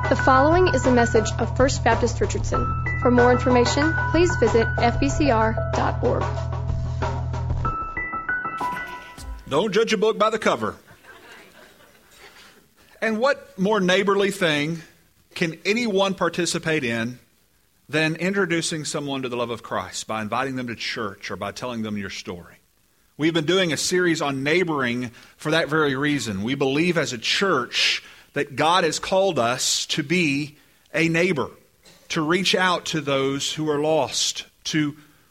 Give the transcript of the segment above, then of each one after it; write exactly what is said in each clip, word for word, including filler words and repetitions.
The following is a message of First Baptist Richardson. For more information, please visit f b c r dot org. Don't judge a book by the cover. And what more neighborly thing can anyone participate in than introducing someone to the love of Christ by inviting them to church or by telling them your story? We've been doing a series on neighboring for that very reason. We believe as a church that God has called us to be a neighbor, to reach out to those who are lost, to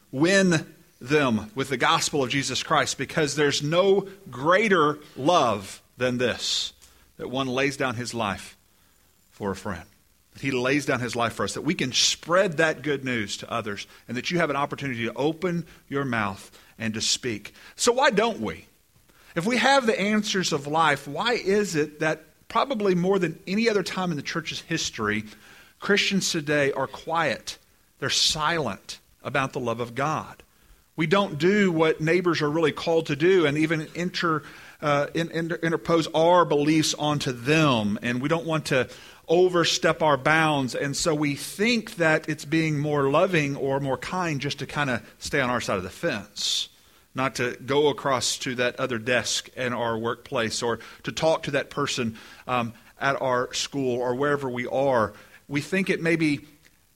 win them with the gospel of Jesus Christ, because there's no greater love than this, that one lays down his life for a friend. That he lays down his life for us, that we can spread that good news to others, and that you have an opportunity to open your mouth and to speak. So why don't we? If we have the answers of life, why is it that probably more than any other time in the church's history, Christians today are quiet? They're silent about the love of God. We don't do what neighbors are really called to do, and even inter, uh, in, inter, interpose our beliefs onto them. And we don't want to overstep our bounds. And so we think that it's being more loving or more kind just to kind of stay on our side of the fence. Not to go across to that other desk in our workplace, or to talk to that person um, at our school or wherever we are. We think it may be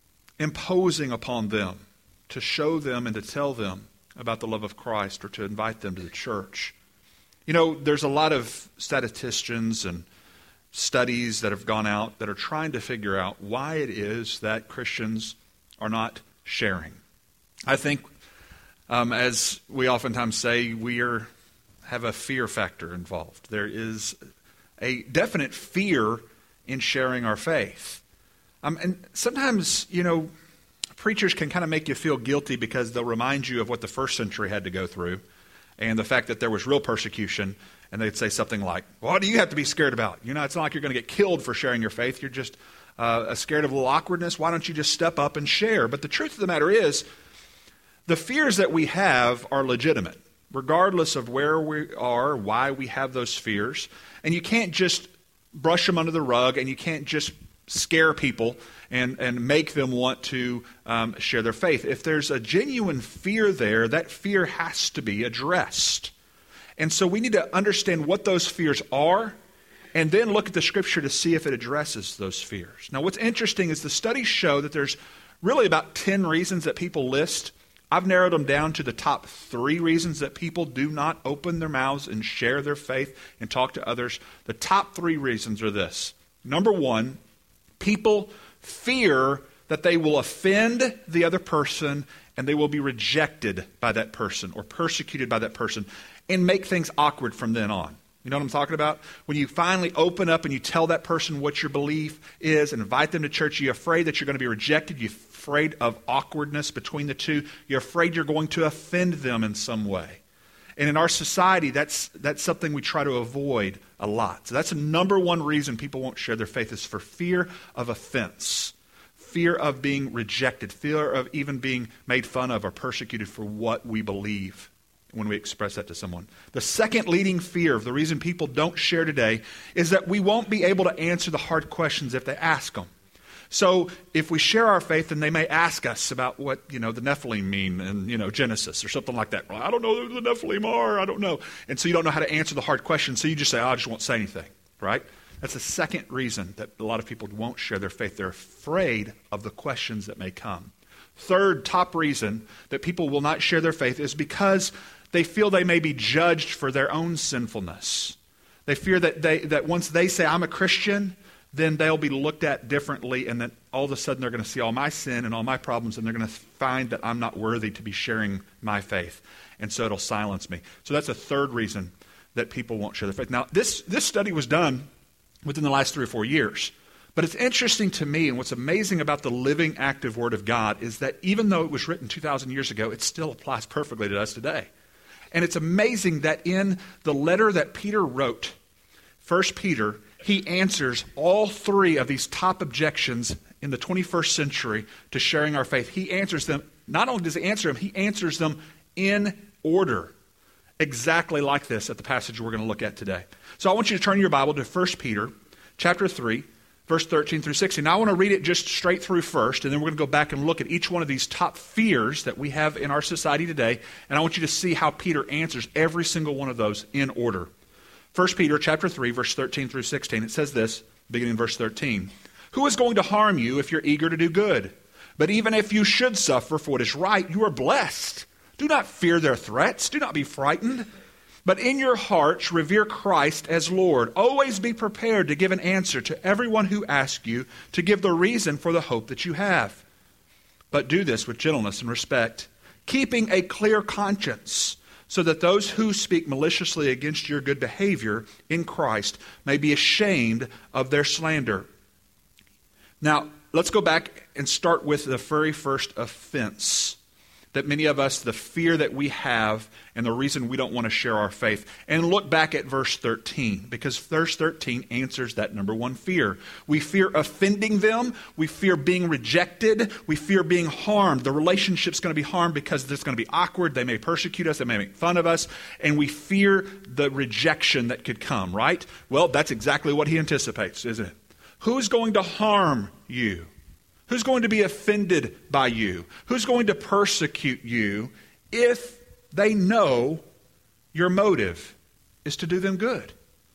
imposing upon them to show them and to tell them about the love of Christ, or to invite them to the church. You know, there's a lot of statisticians and studies that have gone out that are trying to figure out why it is that Christians are not sharing. I think Um, as we oftentimes say, we are, have a fear factor involved. There is a definite fear in sharing our faith. Um, and sometimes, you know, preachers can kind of make you feel guilty because they'll remind you of what the first century had to go through and the fact that there was real persecution. And they'd say something like, what do you have to be scared about? You know, it's not like you're going to get killed for sharing your faith. You're just uh, scared of a little awkwardness. Why don't you just step up and share? But the truth of the matter is, the fears that we have are legitimate, regardless of where we are, why we have those fears. And you can't just brush them under the rug, and you can't just scare people and, and make them want to um, share their faith. If there's a genuine fear there, that fear has to be addressed. And so we need to understand what those fears are, and then look at the Scripture to see if it addresses those fears. Now, what's interesting is the studies show that there's really about ten reasons that people list. I've narrowed them down to the top three reasons that people do not open their mouths and share their faith and talk to others. The top three reasons are this. Number one, people fear that they will offend the other person and they will be rejected by that person or persecuted by that person and make things awkward from then on. You know what I'm talking about? When you finally open up and you tell that person what your belief is and invite them to church, you're afraid that you're going to be rejected. You're afraid of awkwardness between the two. You're afraid you're going to offend them in some way. And in our society, that's that's something we try to avoid a lot. So that's the number one reason people won't share their faith, is for fear of offense, fear of being rejected, fear of even being made fun of or persecuted for what we believe when we express that to someone. The second leading fear of the reason people don't share today is that we won't be able to answer the hard questions if they ask them. So if we share our faith, then they may ask us about what, you know, the Nephilim mean in, you know, Genesis or something like that. Well, I don't know who the Nephilim are. I don't know. And so you don't know how to answer the hard questions. So you just say, oh, I just won't say anything, right? That's the second reason that a lot of people won't share their faith. They're afraid of the questions that may come. Third top reason that people will not share their faith is because they feel they may be judged for their own sinfulness. They fear that they that once they say, I'm a Christian, then they'll be looked at differently, and then all of a sudden they're going to see all my sin and all my problems, and they're going to find that I'm not worthy to be sharing my faith. And so it'll silence me. So that's a third reason that people won't share their faith. Now, this, this study was done within the last three or four years. But it's interesting to me, and what's amazing about the living, active Word of God is that even though it was written two thousand years ago, it still applies perfectly to us today. And it's amazing that in the letter that Peter wrote, First Peter, he answers all three of these top objections in the twenty-first century to sharing our faith. He answers them. Not only does he answer them, he answers them in order, exactly like this at the passage we're going to look at today. So I want you to turn your Bible to First Peter chapter three, verse thirteen through sixteen. Now I want to read it just straight through first, and then we're going to go back and look at each one of these top fears that we have in our society today, and I want you to see how Peter answers every single one of those in order. First Peter chapter three, verse thirteen through sixteen. It says this, beginning in verse thirteen. Who is going to harm you if you're eager to do good? But even if you should suffer for what is right, you are blessed. Do not fear their threats. Do not be frightened. But in your hearts, revere Christ as Lord. Always be prepared to give an answer to everyone who asks you to give the reason for the hope that you have. But do this with gentleness and respect, keeping a clear conscience, so that those who speak maliciously against your good behavior in Christ may be ashamed of their slander. Now, let's go back and start with the very first offense that many of us, the fear that we have and the reason we don't want to share our faith. And look back at verse thirteen, because verse thirteen answers that number one fear. We fear offending them. We fear being rejected. We fear being harmed. The relationship's going to be harmed because it's going to be awkward. They may persecute us. They may make fun of us. And we fear the rejection that could come, right? Well, that's exactly what he anticipates, isn't it? Who's going to harm you? Who's going to be offended by you? Who's going to persecute you if they know your motive is to do them good?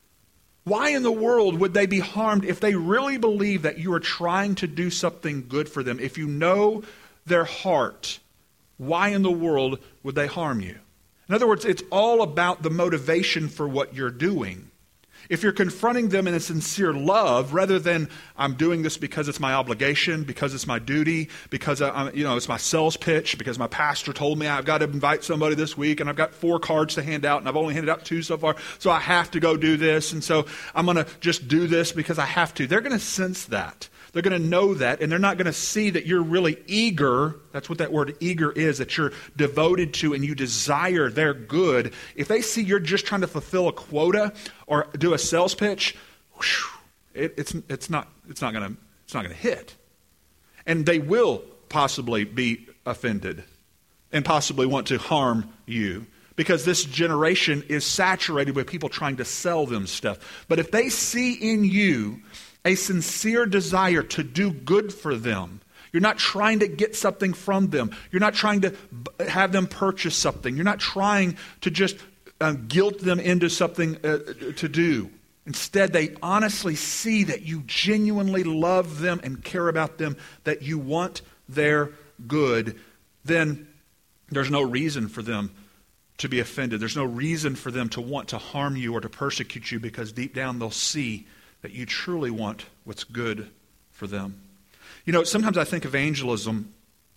Why in the world would they be harmed if they really believe that you are trying to do something good for them? If you know their heart, why in the world would they harm you? In other words, it's all about the motivation for what you're doing. If you're confronting them in a sincere love, rather than I'm doing this because it's my obligation, because it's my duty, because I, you know it's my sales pitch, because my pastor told me I've got to invite somebody this week, and I've got four cards to hand out, and I've only handed out two so far, so I have to go do this, and so I'm going to just do this because I have to. They're going to sense that. They're going to know that, and they're not going to see that you're really eager. That's what that word eager is, that you're devoted to and you desire their good. If they see you're just trying to fulfill a quota or do a sales pitch, whew, it, it's it's not it's not going to it's not going to hit, and they will possibly be offended and possibly want to harm you. Because this generation is saturated with people trying to sell them stuff. But if they see in you a sincere desire to do good for them, you're not trying to get something from them. You're not trying to have them purchase something. You're not trying to just uh, guilt them into something uh, to do. Instead, they honestly see that you genuinely love them and care about them, that you want their good. Then there's no reason for them to be offended. There's no reason for them to want to harm you or to persecute you, because deep down they'll see that you truly want what's good for them. You know, sometimes I think evangelism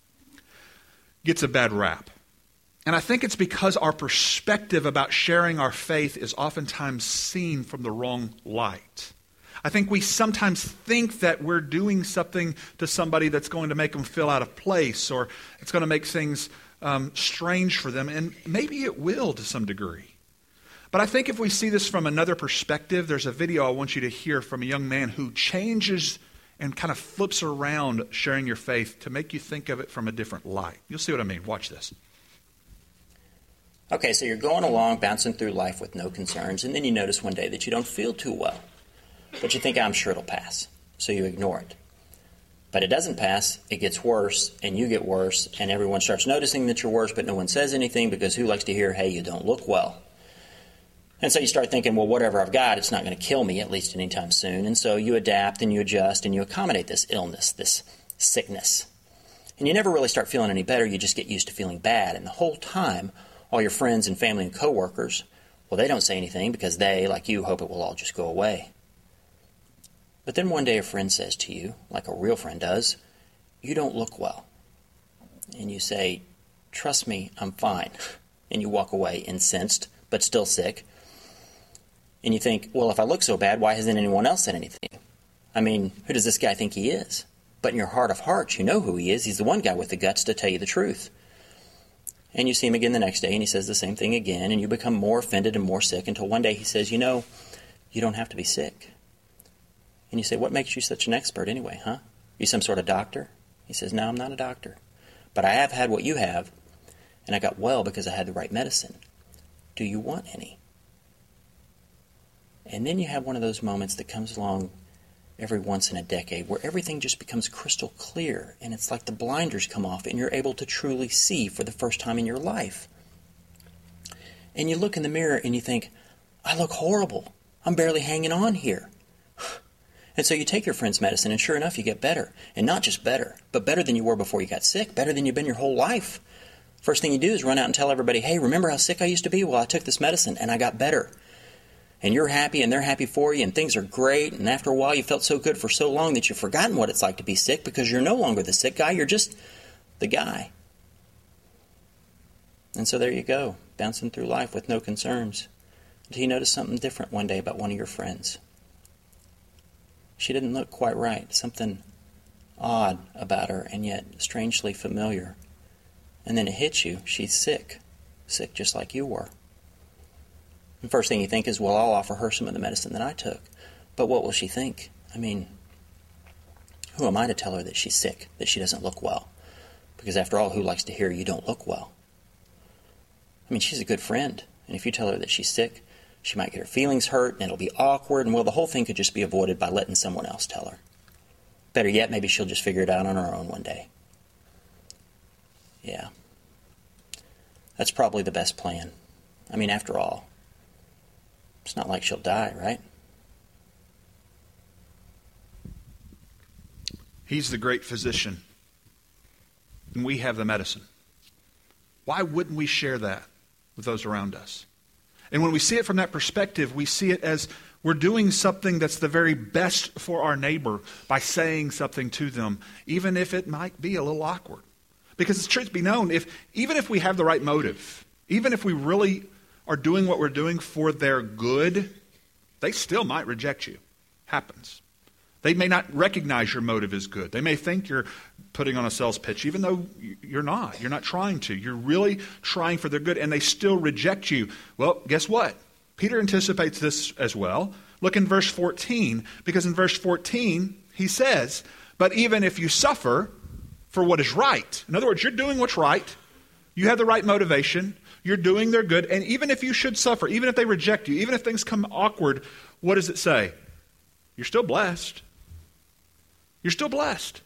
gets a bad rap. And I think it's because our perspective about sharing our faith is oftentimes seen from the wrong light. I think we sometimes think that we're doing something to somebody that's going to make them feel out of place, or it's going to make things um, strange for them. And maybe it will to some degree. But I think if we see this from another perspective, there's a video I want you to hear from a young man who changes and kind of flips around sharing your faith to make you think of it from a different light. You'll see what I mean. Watch this. Okay, so you're going along, bouncing through life with no concerns, and then you notice one day that you don't feel too well. But you think, I'm sure it'll pass, so you ignore it. But it doesn't pass, it gets worse, and you get worse, and everyone starts noticing that you're worse, but no one says anything, because who likes to hear, hey, you don't look well? And so you start thinking, well, whatever I've got, it's not going to kill me, at least anytime soon. And so you adapt and you adjust and you accommodate this illness, this sickness. And you never really start feeling any better, you just get used to feeling bad. And the whole time, all your friends and family and coworkers, well, they don't say anything because they, like you, hope it will all just go away. But then one day a friend says to you, like a real friend does, you don't look well. And you say, trust me, I'm fine. And you walk away incensed, but still sick. And you think, well, if I look so bad, why hasn't anyone else said anything? I mean, who does this guy think he is? But in your heart of hearts, you know who he is. He's the one guy with the guts to tell you the truth. And you see him again the next day, and he says the same thing again, and you become more offended and more sick until one day he says, you know, you don't have to be sick. And you say, what makes you such an expert anyway, huh? You some sort of doctor? He says, no, I'm not a doctor. But I have had what you have, and I got well because I had the right medicine. Do you want any? And then you have one of those moments that comes along every once in a decade where everything just becomes crystal clear and it's like the blinders come off and you're able to truly see for the first time in your life. And you look in the mirror and you think, I look horrible. I'm barely hanging on here. And so you take your friend's medicine and sure enough you get better. And not just better, but better than you were before you got sick, better than you've been your whole life. First thing you do is run out and tell everybody, hey, remember how sick I used to be? Well, I took this medicine and I got better. And you're happy and they're happy for you and things are great. And after a while you felt so good for so long that you've forgotten what it's like to be sick because you're no longer the sick guy. You're just the guy. And so there you go, bouncing through life with no concerns. Until you notice something different one day about one of your friends. She didn't look quite right. Something odd about her and yet strangely familiar. And then it hits you. She's sick. Sick just like you were. The first thing you think is, well, I'll offer her some of the medicine that I took. But what will she think? I mean, who am I to tell her that she's sick, that she doesn't look well? Because after all, who likes to hear you don't look well? I mean, she's a good friend. And if you tell her that she's sick, she might get her feelings hurt, and it'll be awkward, and well, the whole thing could just be avoided by letting someone else tell her. Better yet, maybe she'll just figure it out on her own one day. Yeah. That's probably the best plan. I mean, after all, it's not like she'll die, right? He's the great physician, and we have the medicine. Why wouldn't we share that with those around us? And when we see it from that perspective, we see it as we're doing something that's the very best for our neighbor by saying something to them, even if it might be a little awkward. Because the truth be known, if even if we have the right motive, even if we really are doing what we're doing for their good, they still might reject you. Happens. They may not recognize your motive as good. They may think you're putting on a sales pitch, even though you're not. You're not trying to. You're really trying for their good, and they still reject you. Well, guess what? Peter anticipates this as well. Look in verse fourteen, because in verse fourteen, he says, but even if you suffer for what is right. In other words, you're doing what's right. You have the right motivation. You're doing their good. And even if you should suffer, even if they reject you, even if things come awkward, what does it say? You're still blessed. You're still blessed.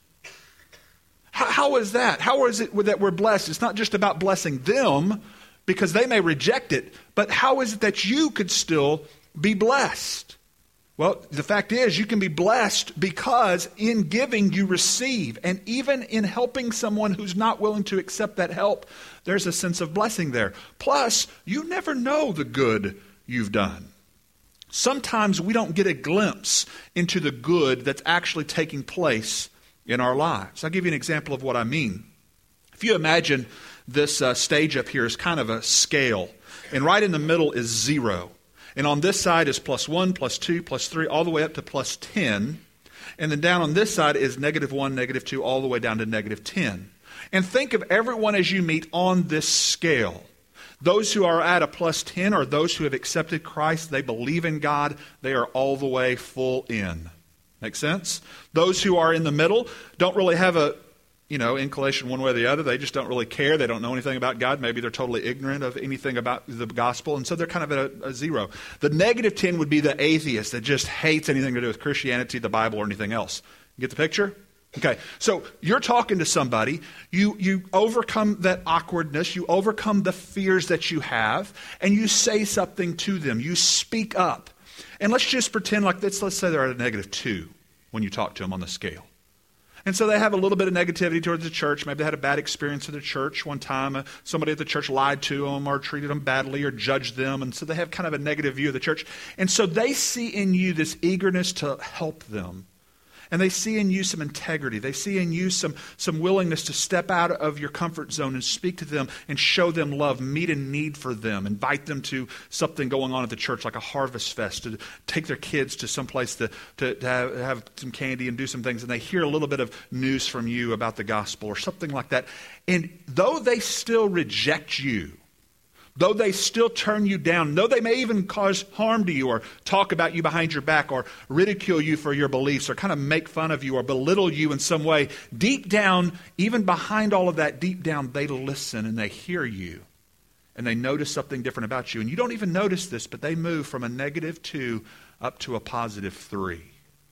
How, how is that? How is it that we're blessed? It's not just about blessing them because they may reject it, but how is it that you could still be blessed? Well, the fact is you can be blessed because in giving you receive. And even in helping someone who's not willing to accept that help, there's a sense of blessing there. Plus, you never know the good you've done. Sometimes we don't get a glimpse into the good that's actually taking place in our lives. I'll give you an example of what I mean. If you imagine this uh, stage up here is kind of a scale, and right in the middle is zero. And on this side is plus one, plus two, plus three, all the way up to plus ten. And then down on this side is negative one, negative two, all the way down to negative ten. And think of everyone as you meet on this scale. Those who are at a plus ten are those who have accepted Christ. They believe in God. They are all the way full in. Make sense? Those who are in the middle don't really have a, you know, inclination one way or the other. They just don't really care. They don't know anything about God. Maybe they're totally ignorant of anything about the gospel. And so they're kind of at a, a zero. The negative ten would be the atheist that just hates anything to do with Christianity, the Bible, or anything else. You get the picture? Okay, so you're talking to somebody, you, you overcome that awkwardness, you overcome the fears that you have, and you say something to them. You speak up. And let's just pretend like this, let's say they're at a negative two when you talk to them on the scale. And so they have a little bit of negativity towards the church. Maybe they had a bad experience at the church one time. Uh, somebody at the church lied to them or treated them badly or judged them. And so they have kind of a negative view of the church. And so they see in you this eagerness to help them. And they see in you some integrity. They see in you some, some willingness to step out of your comfort zone and speak to them and show them love, meet a need for them, invite them to something going on at the church like a harvest fest, to take their kids to some place to, to, to have, have some candy and do some things. And they hear a little bit of news from you about the gospel or something like that. And though they still reject you, though they still turn you down, though they may even cause harm to you or talk about you behind your back or ridicule you for your beliefs or kind of make fun of you or belittle you in some way, deep down, even behind all of that, deep down, they listen and they hear you and they notice something different about you. And you don't even notice this, but they move from a negative two up to a positive three.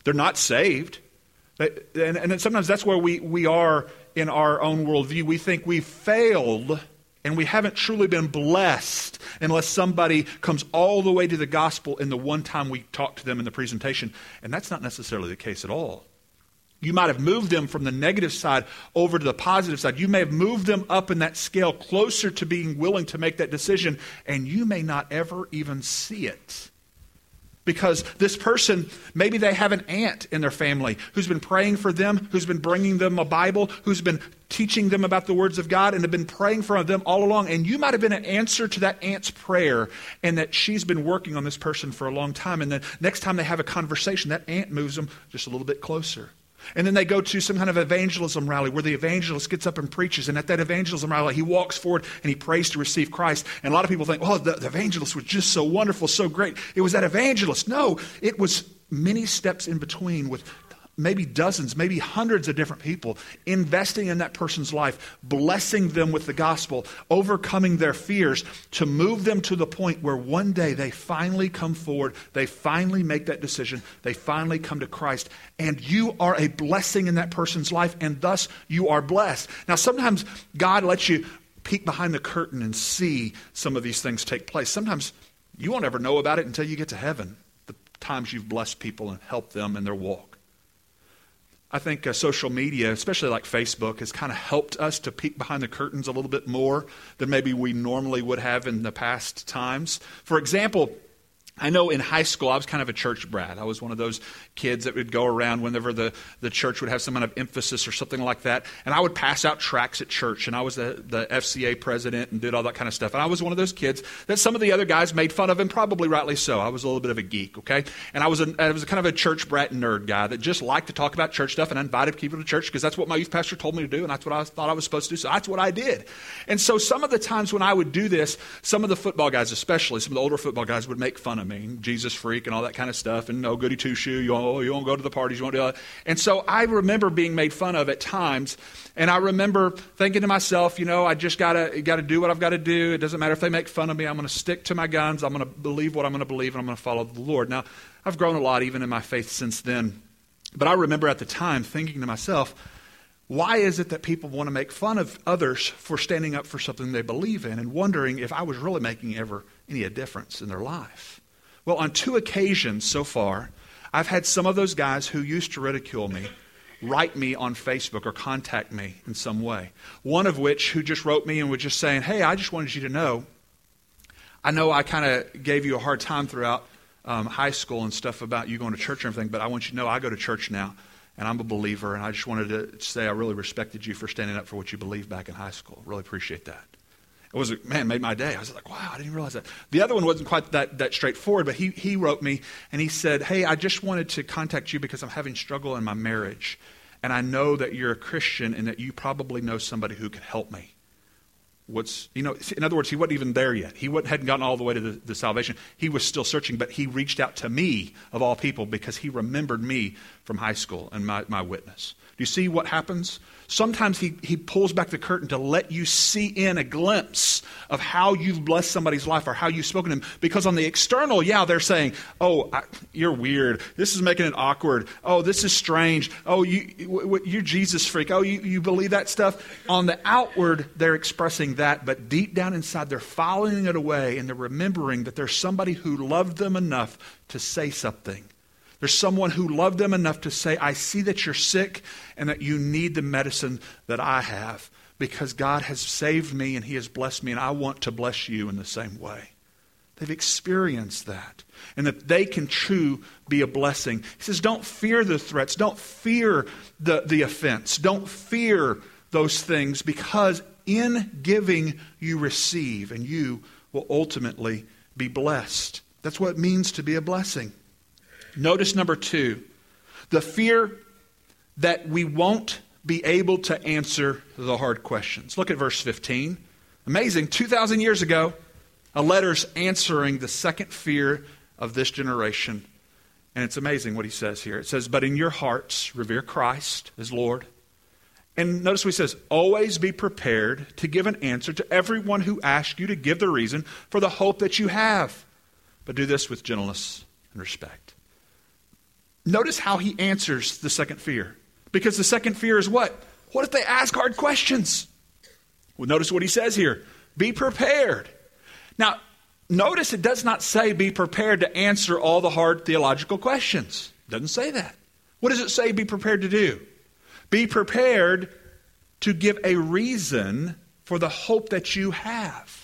They're not saved. They, and, and sometimes that's where we, we are in our own worldview. We think we've failed and we haven't truly been blessed unless somebody comes all the way to the gospel in the one time we talk to them in the presentation. And that's not necessarily the case at all. You might have moved them from the negative side over to the positive side. You may have moved them up in that scale closer to being willing to make that decision, and you may not ever even see it. Because this person, maybe they have an aunt in their family who's been praying for them, who's been bringing them a Bible, who's been teaching them about the words of God and have been praying for them all along. And you might have been an answer to that aunt's prayer, and that she's been working on this person for a long time. And then next time they have a conversation, that aunt moves them just a little bit closer. And then they go to some kind of evangelism rally where the evangelist gets up and preaches. And at that evangelism rally, he walks forward and he prays to receive Christ. And a lot of people think, oh, the, the evangelist was just so wonderful, so great. It was that evangelist. No, it was many steps in between with maybe dozens, maybe hundreds of different people investing in that person's life, blessing them with the gospel, overcoming their fears to move them to the point where one day they finally come forward, they finally make that decision, they finally come to Christ, and you are a blessing in that person's life, and thus you are blessed. Now, sometimes God lets you peek behind the curtain and see some of these things take place. Sometimes you won't ever know about it until you get to heaven, the times you've blessed people and helped them in their walk. I think uh, social media, especially like Facebook, has kind of helped us to peek behind the curtains a little bit more than maybe we normally would have in the past times. For example, I know in high school I was kind of a church brat. I was one of those kids that would go around whenever the, the church would have some kind of emphasis or something like that. And I would pass out tracts at church. And I was the, the F C A president and did all that kind of stuff. And I was one of those kids that some of the other guys made fun of, and probably rightly so. I was a little bit of a geek, okay? And I was, a, I was a kind of a church brat nerd guy that just liked to talk about church stuff, and I invited people to church because that's what my youth pastor told me to do, and that's what I thought I was supposed to do. So that's what I did. And so some of the times when I would do this, some of the football guys especially, some of the older football guys would make fun of me, Jesus freak and all that kind of stuff, and no goody two-shoe, you won't, you won't go to the parties, you won't do that. And so I remember being made fun of at times, and I remember thinking to myself, you know, I just gotta gotta do what I've got to do. It doesn't matter if they make fun of me. I'm going to stick to my guns. I'm going to believe what I'm going to believe, and I'm going to follow the Lord. Now, I've grown a lot even in my faith since then, but I remember at the time thinking to myself, why is it that people want to make fun of others for standing up for something they believe in, and wondering if I was really making ever any difference in their life? Well, on two occasions so far, I've had some of those guys who used to ridicule me write me on Facebook or contact me in some way. One of which who just wrote me and was just saying, hey, I just wanted you to know, I know I kind of gave you a hard time throughout um, high school and stuff about you going to church and everything, but I want you to know I go to church now, and I'm a believer, and I just wanted to say I really respected you for standing up for what you believed back in high school. Really appreciate that. It was, man, made my day. I was like, wow, I didn't realize that. The other one wasn't quite that, that straightforward, but he, he wrote me and he said, hey, I just wanted to contact you because I'm having struggle in my marriage. And I know that you're a Christian and that you probably know somebody who can help me. What's, you know, in other words, he wasn't even there yet. He hadn't gotten all the way to the, the salvation. He was still searching, but he reached out to me, of all people, because he remembered me from high school and my, my witness. Do you see what happens? Sometimes he, he pulls back the curtain to let you see in a glimpse of how you've blessed somebody's life or how you've spoken to them. Because on the external, yeah, they're saying, oh, I, you're weird. This is making it awkward. Oh, this is strange. Oh, you, you're Jesus freak. Oh, you, you believe that stuff? On the outward, they're expressing that, but deep down inside, they're filing it away, and they're remembering that there's somebody who loved them enough to say something. There's someone who loved them enough to say, I see that you're sick and that you need the medicine that I have because God has saved me and He has blessed me, and I want to bless you in the same way. They've experienced that, and that they can true be a blessing. He says, don't fear the threats. Don't fear the, the offense. Don't fear those things, because in giving you receive, and you will ultimately be blessed. That's what it means to be a blessing. Notice number two, the fear that we won't be able to answer the hard questions. Look at verse fifteen. Amazing. two thousand years ago, a letter's answering the second fear of this generation. And it's amazing what he says here. It says, but in your hearts, revere Christ as Lord. And notice what he says, always be prepared to give an answer to everyone who asks you to give the reason for the hope that you have. But do this with gentleness and respect. notice how he answers the second fear. Because the second fear is what? What if they ask hard questions? Well, notice what he says here. Be prepared. Now, notice it does not say be prepared to answer all the hard theological questions. It doesn't say that. What does it say be prepared to do? Be prepared to give a reason for the hope that you have.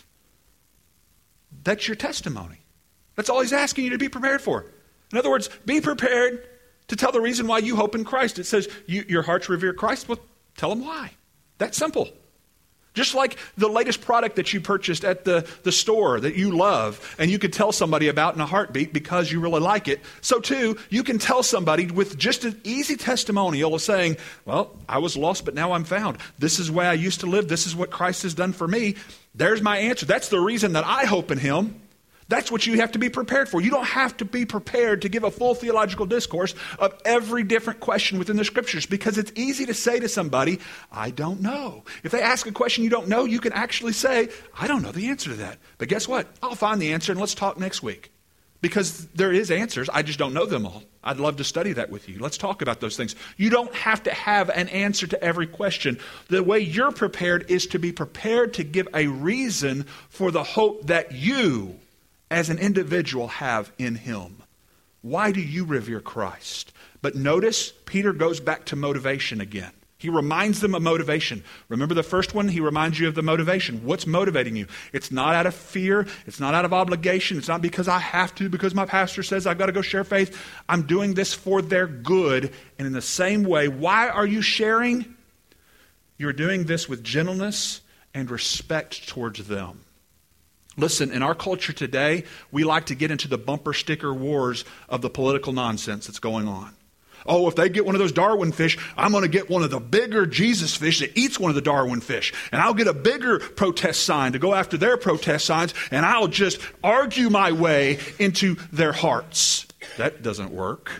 That's your testimony. That's all he's asking you to be prepared for. In other words, be prepared to tell the reason why you hope in Christ. It says you, your hearts revere Christ. Well, tell them why. That's simple. Just like the latest product that you purchased at the, the store that you love and you could tell somebody about in a heartbeat because you really like it. So too, you can tell somebody with just an easy testimonial of saying, well, I was lost, but now I'm found. This is the way I used to live. This is what Christ has done for me. There's my answer. That's the reason that I hope in him. That's what you have to be prepared for. You don't have to be prepared to give a full theological discourse of every different question within the Scriptures because it's easy to say to somebody, I don't know. If they ask a question you don't know, you can actually say, I don't know the answer to that. But guess what? I'll find the answer and let's talk next week. Because there is answers. I just don't know them all. I'd love to study that with you. Let's talk about those things. You don't have to have an answer to every question. The way you're prepared is to be prepared to give a reason for the hope that you as an individual have in him. Why do you revere Christ? But notice Peter goes back to motivation again. He reminds them of motivation. Remember the first one? He reminds you of the motivation. What's motivating you? It's not out of fear. It's not out of obligation. It's not because I have to, because my pastor says I've got to go share faith. I'm doing this for their good. And in the same way, why are you sharing? You're doing this with gentleness and respect towards them. Listen, in our culture today, we like to get into the bumper sticker wars of the political nonsense that's going on. Oh, if they get one of those Darwin fish, I'm going to get one of the bigger Jesus fish that eats one of the Darwin fish. And I'll get a bigger protest sign to go after their protest signs, and I'll just argue my way into their hearts. That doesn't work.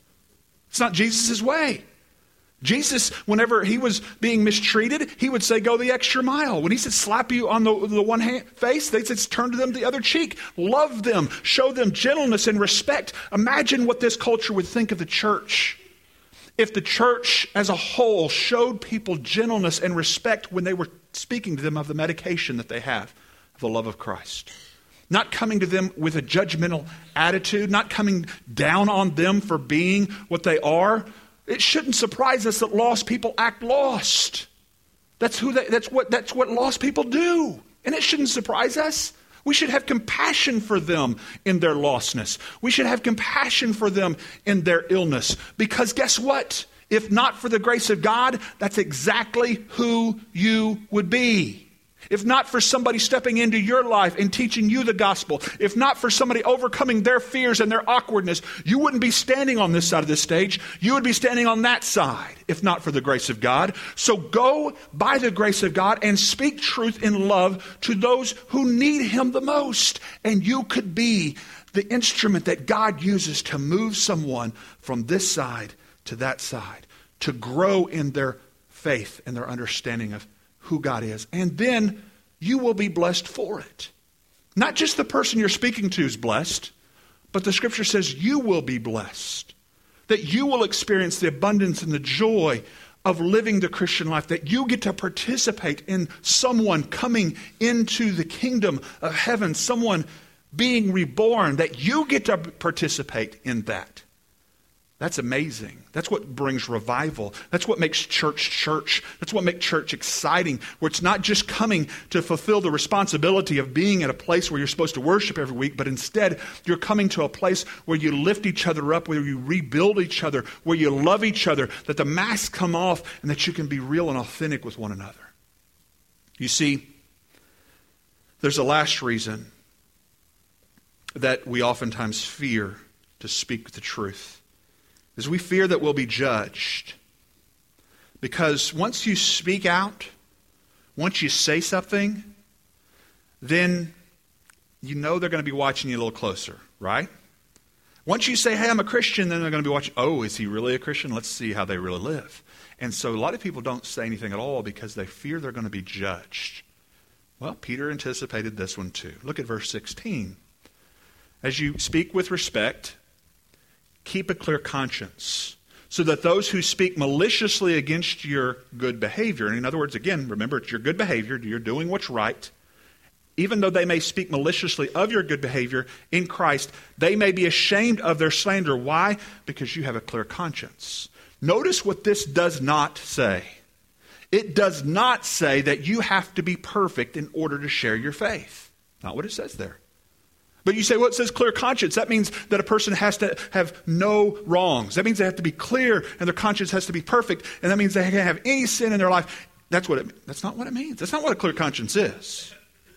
It's not Jesus' way. Jesus, whenever he was being mistreated, he would say, go the extra mile. When he said slap you on the, the one hand, face, they said turn to them the other cheek. Love them. Show them gentleness and respect. Imagine what this culture would think of the church. If the church as a whole showed people gentleness and respect when they were speaking to them of the medication that they have, of the love of Christ. Not coming to them with a judgmental attitude, not coming down on them for being what they are. It shouldn't surprise us that lost people act lost. That's who they, that's what that's what lost people do. And it shouldn't surprise us. We should have compassion for them in their lostness. We should have compassion for them in their illness. Because guess what? If not for the grace of God, that's exactly who you would be. If not for somebody stepping into your life and teaching you the gospel, if not for somebody overcoming their fears and their awkwardness, you wouldn't be standing on this side of this stage. You would be standing on that side, if not for the grace of God. So go by the grace of God and speak truth in love to those who need him the most. And you could be the instrument that God uses to move someone from this side to that side, to grow in their faith and their understanding of who God is. And then you will be blessed for it. Not just the person you're speaking to is blessed, but the scripture says you will be blessed. That you will experience the abundance and the joy of living the Christian life. That you get to participate in someone coming into the kingdom of heaven. Someone being reborn. That you get to participate in that. That's amazing. That's what brings revival. That's what makes church church. That's what makes church exciting, where it's not just coming to fulfill the responsibility of being at a place where you're supposed to worship every week, but instead you're coming to a place where you lift each other up, where you rebuild each other, where you love each other, that the masks come off and that you can be real and authentic with one another. You see, there's a last reason that we oftentimes fear to speak the truth. Is we fear that we'll be judged. Because once you speak out, once you say something, then you know they're going to be watching you a little closer, right? Once you say, hey, I'm a Christian, then they're going to be watching, oh, is he really a Christian? Let's see how they really live. And so a lot of people don't say anything at all because they fear they're going to be judged. Well, Peter anticipated this one too. Look at verse sixteen. As you speak with respect, keep a clear conscience, so that those who speak maliciously against your good behavior, and in other words, again, remember, it's your good behavior, you're doing what's right, even though they may speak maliciously of your good behavior in Christ, they may be ashamed of their slander. Why? Because you have a clear conscience. Notice what this does not say. It does not say that you have to be perfect in order to share your faith. Not what it says there. But you say, well, it says clear conscience. That means that a person has to have no wrongs. That means they have to be clear and their conscience has to be perfect. And that means they can't have any sin in their life. That's what it, that's not what it means. That's not what a clear conscience is.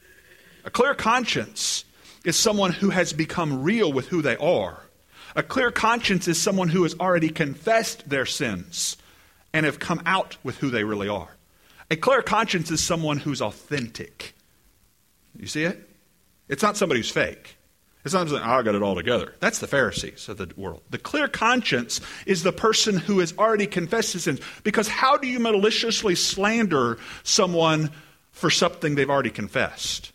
A clear conscience is someone who has become real with who they are. A clear conscience is someone who has already confessed their sins and have come out with who they really are. A clear conscience is someone who's authentic. You see it? It's not somebody who's fake. It's not somebody, oh, I got it all together. That's the Pharisees of the world. The clear conscience is the person who has already confessed his sins. Because how do you maliciously slander someone for something they've already confessed?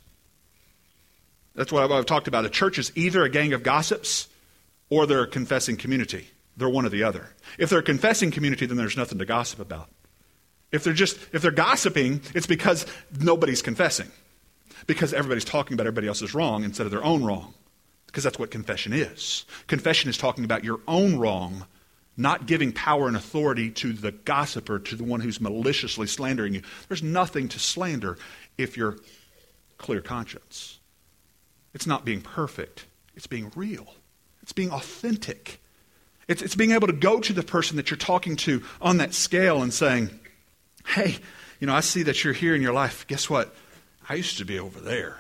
That's what I've talked about. A church is either a gang of gossips or they're a confessing community. They're one or the other. If they're a confessing community, then there's nothing to gossip about. If they're just if they're gossiping, it's because nobody's confessing. Because everybody's talking about everybody else's wrong instead of their own wrong. Because that's what confession is. Confession is talking about your own wrong, not giving power and authority to the gossiper, to the one who's maliciously slandering you. There's nothing to slander if you're clear conscience. It's not being perfect. It's being real. It's being authentic. It's, it's being able to go to the person that you're talking to on that scale and saying, hey, you know, I see that you're here in your life. Guess what? I used to be over there.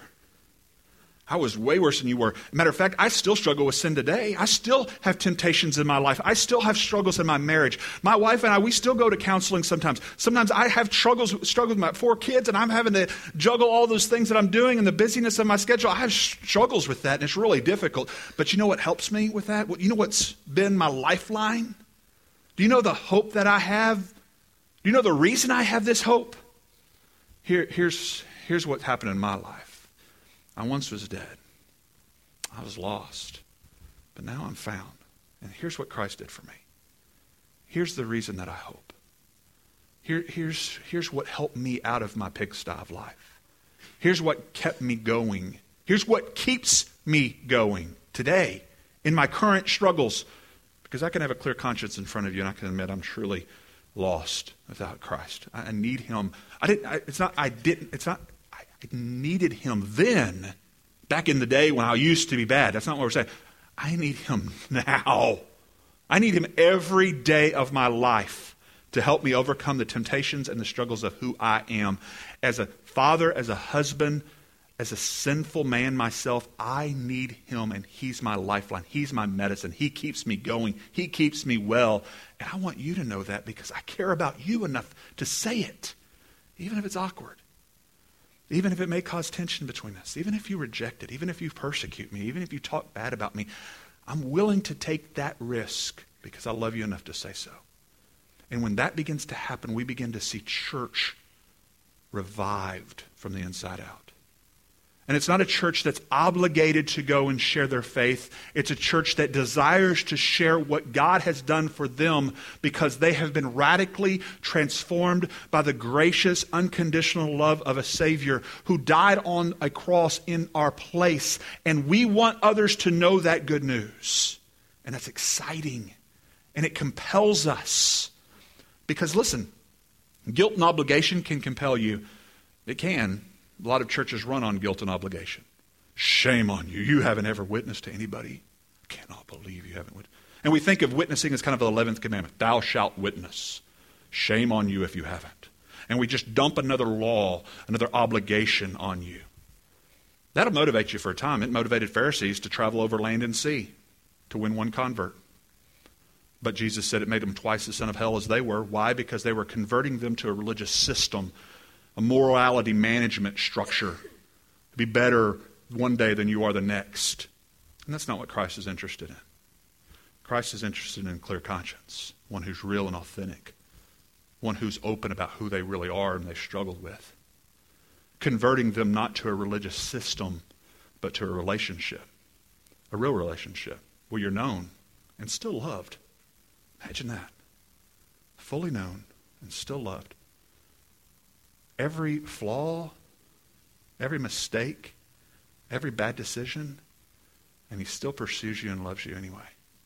I was way worse than you were. Matter of fact, I still struggle with sin today. I still have temptations in my life. I still have struggles in my marriage. My wife and I, we still go to counseling sometimes. Sometimes I have struggles, struggles with my four kids, and I'm having to juggle all those things that I'm doing and the busyness of my schedule. I have struggles with that, and it's really difficult. But you know what helps me with that? You know what's been my lifeline? Do you know the hope that I have? Do you know the reason I have this hope? Here, here's, here's what happened in my life. I once was dead. I was lost. But now I'm found. And here's what Christ did for me. Here's the reason that I hope. Here, here's, here's what helped me out of my pigsty of life. Here's what kept me going. Here's what keeps me going today in my current struggles. Because I can have a clear conscience in front of you and I can admit I'm truly lost without Christ. I, I need Him. I didn't. I, it's not. I didn't. It's not. I needed Him then, back in the day when I used to be bad. That's not what we're saying. I need Him now. I need Him every day of my life to help me overcome the temptations and the struggles of who I am. As a father, as a husband, as a sinful man myself, I need Him, and He's my lifeline. He's my medicine. He keeps me going. He keeps me well. And I want you to know that because I care about you enough to say it, even if it's awkward. Even if it may cause tension between us, even if you reject it, even if you persecute me, even if you talk bad about me, I'm willing to take that risk because I love you enough to say so. And when that begins to happen, we begin to see church revived from the inside out. And it's not a church that's obligated to go and share their faith. It's a church that desires to share what God has done for them because they have been radically transformed by the gracious, unconditional love of a Savior who died on a cross in our place. And we want others to know that good news. And that's exciting. And it compels us. Because listen, guilt and obligation can compel you. It can. A lot of churches run on guilt and obligation. Shame on you. You haven't ever witnessed to anybody. I cannot believe you haven't witnessed. And we think of witnessing as kind of the eleventh commandment. Thou shalt witness. Shame on you if you haven't. And we just dump another law, another obligation on you. That'll motivate you for a time. It motivated Pharisees to travel over land and sea to win one convert. But Jesus said it made them twice the son of hell as they were. Why? Because they were converting them to a religious system, a morality management structure, to be better one day than you are the next. And that's not what Christ is interested in. Christ is interested in clear conscience, one who's real and authentic, one who's open about who they really are and they struggled with. Converting them not to a religious system, but to a relationship, a real relationship where you're known, and still loved. Imagine that. Fully known and still loved. Every flaw, every mistake, every bad decision, and he still pursues you and loves you anyway.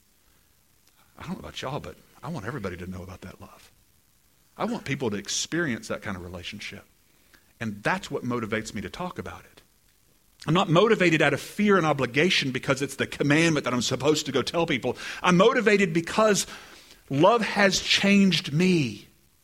I don't know about y'all, but I want everybody to know about that love. I want people to experience that kind of relationship. And that's what motivates me to talk about it. I'm not motivated out of fear and obligation because it's the commandment that I'm supposed to go tell people. I'm motivated because love has changed me.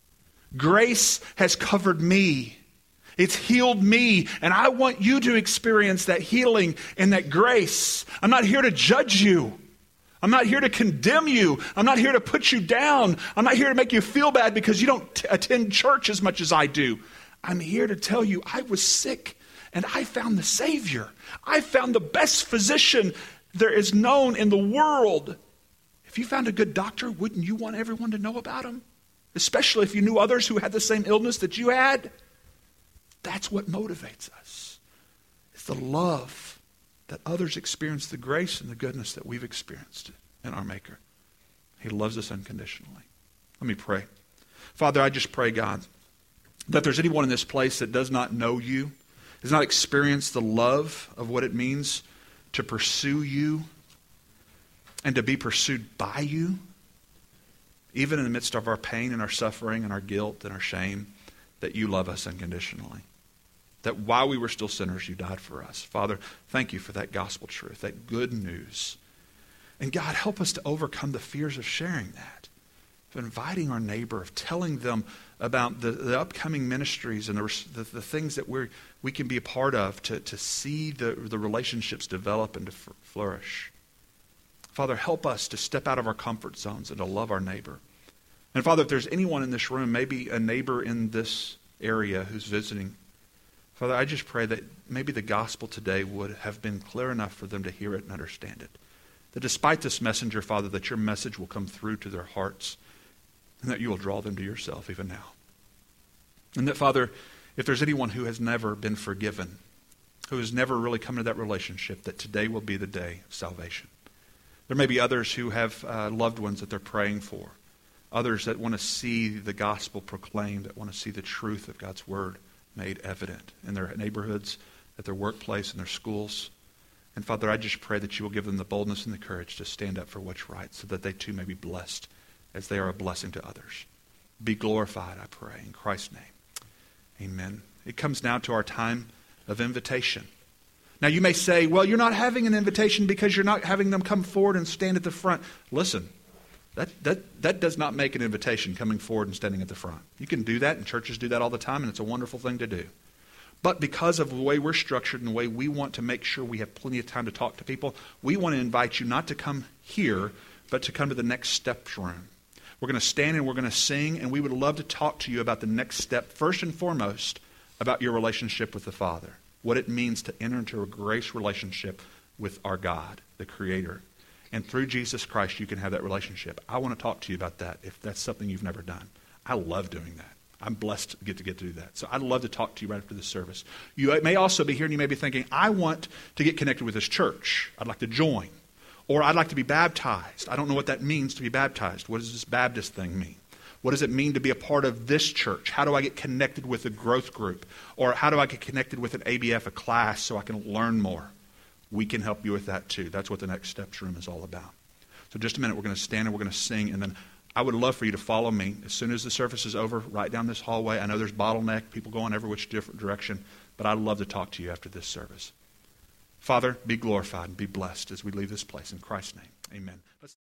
Grace has covered me. It's healed me, and I want you to experience that healing and that grace. I'm not here to judge you. I'm not here to condemn you. I'm not here to put you down. I'm not here to make you feel bad because you don't t- attend church as much as I do. I'm here to tell you I was sick, and I found the Savior. I found the best physician there is known in the world. If you found a good doctor, wouldn't you want everyone to know about him? Especially if you knew others who had the same illness that you had. That's what motivates us. It's the love that others experience, the grace and the goodness that we've experienced in our Maker. He loves us unconditionally. Let me pray. Father, I just pray, God, that if there's anyone in this place that does not know you, has not experienced the love of what it means to pursue you and to be pursued by you, even in the midst of our pain and our suffering and our guilt and our shame, that you love us unconditionally. That while we were still sinners, you died for us. Father, thank you for that gospel truth, that good news. And God, help us to overcome the fears of sharing that, of inviting our neighbor, of telling them about the, the upcoming ministries and the, the, the things that we're, we can be a part of to, to see the, the relationships develop and to f- flourish. Father, help us to step out of our comfort zones and to love our neighbor. And Father, if there's anyone in this room, maybe a neighbor in this area who's visiting, Father, I just pray that maybe the gospel today would have been clear enough for them to hear it and understand it. That despite this messenger, Father, that your message will come through to their hearts and that you will draw them to yourself even now. And that, Father, if there's anyone who has never been forgiven, who has never really come to that relationship, that today will be the day of salvation. There may be others who have uh, loved ones that they're praying for. Others that want to see the gospel proclaimed, that want to see the truth of God's word made evident in their neighborhoods, at their workplace, in their schools. And Father, I just pray that you will give them the boldness and the courage to stand up for what's right so that they too may be blessed as they are a blessing to others. Be glorified, I pray, in Christ's name. Amen. It comes now to our time of invitation. Now you may say, well, you're not having an invitation because you're not having them come forward and stand at the front. Listen. That, that, that does not make an invitation, coming forward and standing at the front. You can do that, and churches do that all the time, and it's a wonderful thing to do. But because of the way we're structured and the way we want to make sure we have plenty of time to talk to people, we want to invite you not to come here, but to come to the next steps room. We're going to stand and we're going to sing, and we would love to talk to you about the next step, first and foremost, about your relationship with the Father, what it means to enter into a grace relationship with our God, the Creator. And through Jesus Christ, you can have that relationship. I want to talk to you about that if that's something you've never done. I love doing that. I'm blessed to get to get to do that. So I'd love to talk to you right after this service. You may also be here and you may be thinking, I want to get connected with this church. I'd like to join. Or I'd like to be baptized. I don't know what that means to be baptized. What does this Baptist thing mean? What does it mean to be a part of this church? How do I get connected with a growth group? Or how do I get connected with an A B F, a class, so I can learn more? We can help you with that too. That's what the Next Steps room is all about. So just a minute, we're going to stand and we're going to sing, and then I would love for you to follow me. As soon as the service is over, right down this hallway. I know there's bottleneck, people going every which different direction, but I'd love to talk to you after this service. Father, be glorified and be blessed as we leave this place. In Christ's name, amen. Let's